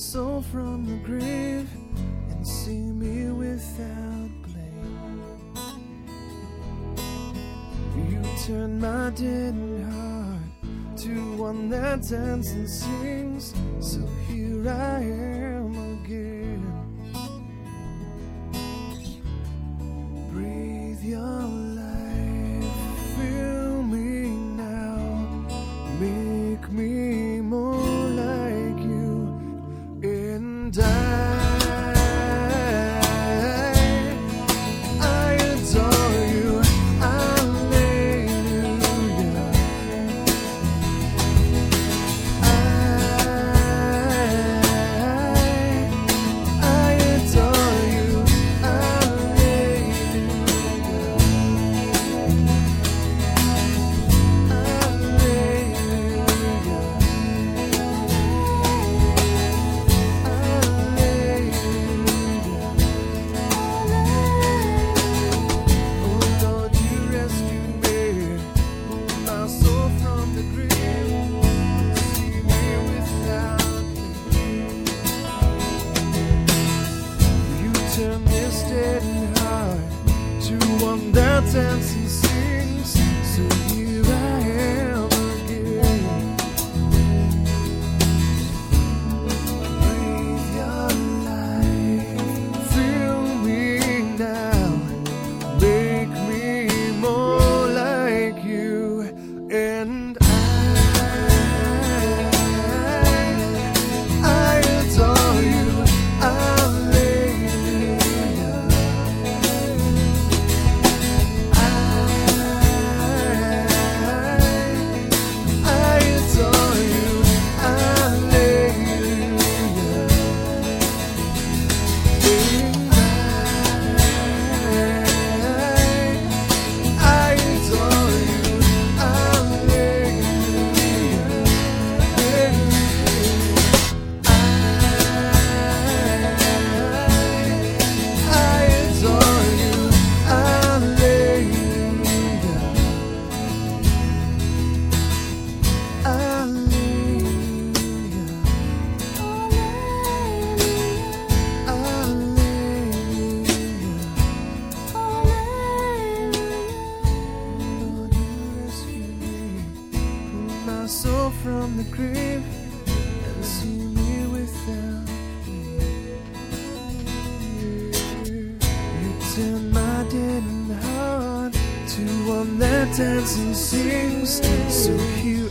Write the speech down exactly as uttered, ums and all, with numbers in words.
soul from the grave and see me without blame. You turn my deadened heart to one that dances and sings. So here I am again. Breathe your life, fill me now, make me more like you, and I turn this deadened heart to one that dances and sings. So here I am again. Breathe your life, fill me now, make me more like you, and soul from the grave and see me without you. You turn my deadened heart to one that dances and sings. So here